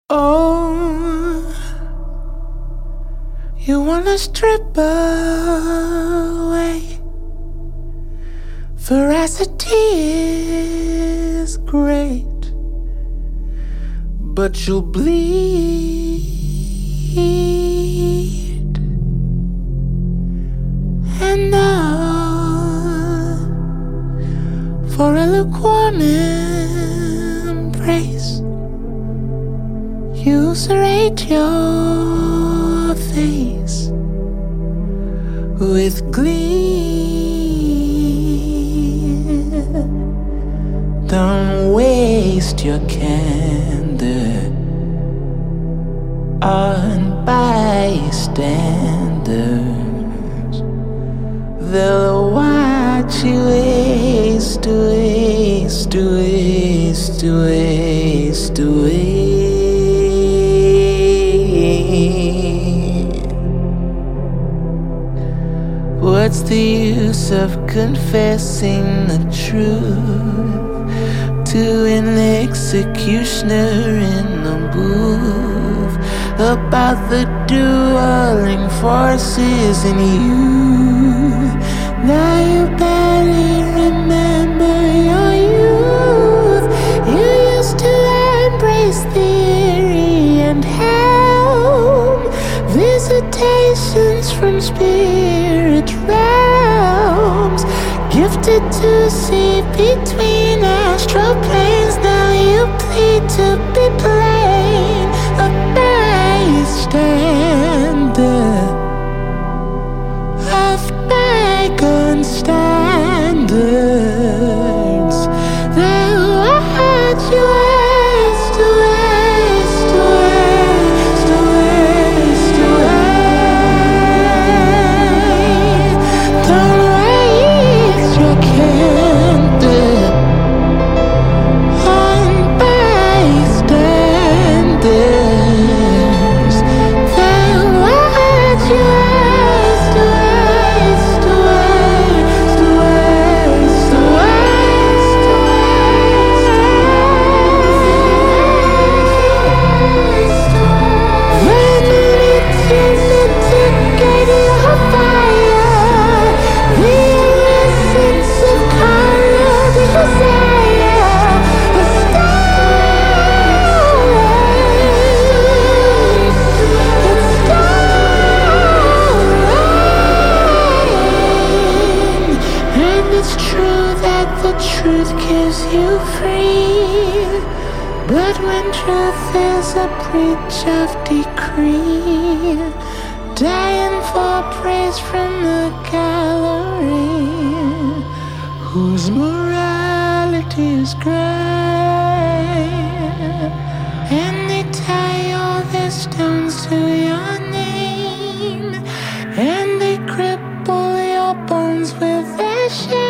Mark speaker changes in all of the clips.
Speaker 1: Oh, you wanna strip away. Veracity is great, but you'll bleed. And now, for a lukewarm embrace, you serrate your face with glee. Don't waste your candor on bystanders. They'll watch you waste away. What's the use of confessing the truth to an executioner in the booth about the dueling forces in you? Now you barely remember your youth. You used to embrace theory and helm, visitations from spirit realms, gifted to see between astral planes. Now you plead to be plain, a bystander of bygone standards. They watch you waste away. Don't waste your candor on bystanders. They watch you waste It's true that the truth gives you free, but when truth is a breach of decree, dying for praise from the gallery, whose morality is great, and they tie all their stones to your name, and they cripple your bones with their shame.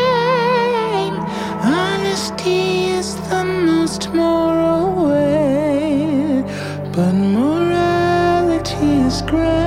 Speaker 1: Honesty is the most moral way, but morality is great.